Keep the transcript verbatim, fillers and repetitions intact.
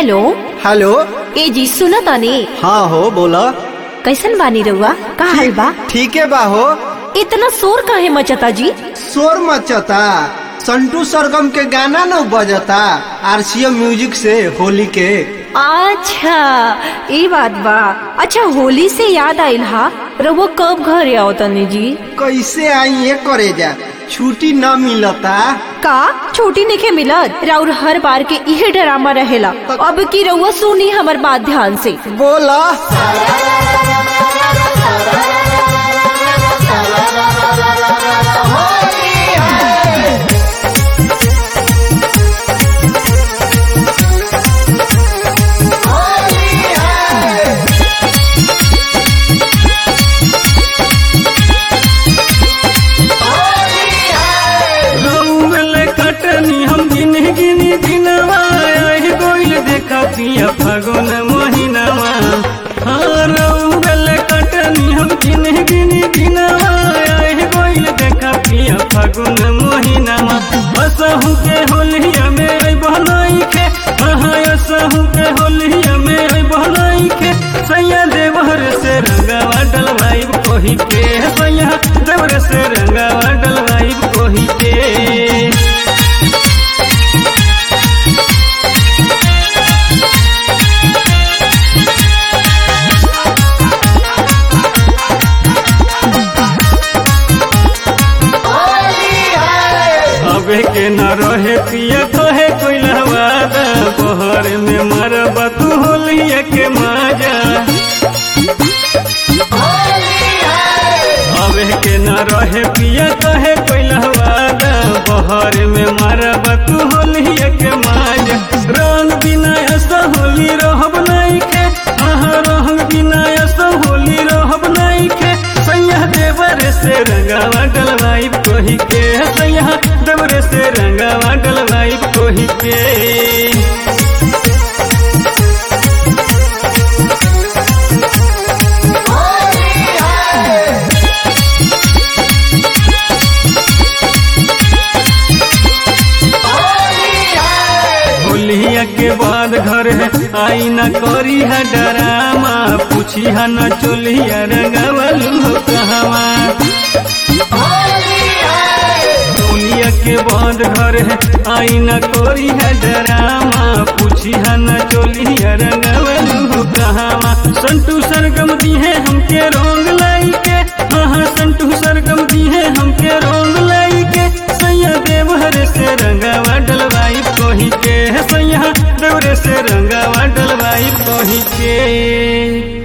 Hello hello. ए जी सुना तानी। हाँ हो बोला। कैसन बानी रहुआ? का हाल बा? ठीक है बा हो। इतना शोर काहे मचता जी? शोर मचता, संटू सरगम के गाना न बजता आरसीएम म्यूजिक से होली के। अच्छा ये बात बा। अच्छा होली से याद आइल हा, रहुआ कब घर आओ तनी जी? कैसे आई ये करे जा, छुट्टी न मिलता। का छुट्टी नहीं मिलत? राउर हर बार के इहे ड्रामा रहेला। अब की रहुआ सुनी हमार बात ध्यान से। बोला। फागुन महीनावा हाँ रंगल कटनी हम गिन गिन गिनवा गोइल देखा पिया फागुन महीनावा। असहु के होलिया में बहनाई के हाँ असहु के होलिया में बहनाई के सैया देवर से रंगावा डलवाई कोही के सैया देवर से रंगावा डलवाई कोही के। के न रहे पिया कहे कोई लहवादा बहर में मरबा तू होलिया के मजा। अबे के न रहे पिया कहे कोई लहवादा बहर में मरबा तू होलिया के मजा। रंग बिना ऐसा होली रहब नहीं के हाँ रंग बिना ऐसा होली रहब नहीं के सैया देवर से रंगावा डलवाई कोही के सैया देवर से रंगावा डलवाई कोही के। होलिया के बाद घर है आई न करी है डरामा पूछी है न चोलिया रंगावलू कहवा। होलिया के बाद घर है आई न करी है डरामा पूछी है न चोलिया रंगावलू कहवा। संटू सरगम दी है हमके रंग लाई के हाँ संटू सरगम दी है हमके रंग लाई के सैया देवर से रंगावा डलवाई कोही के सैया देवर से रंगावा डलवाई कोही के।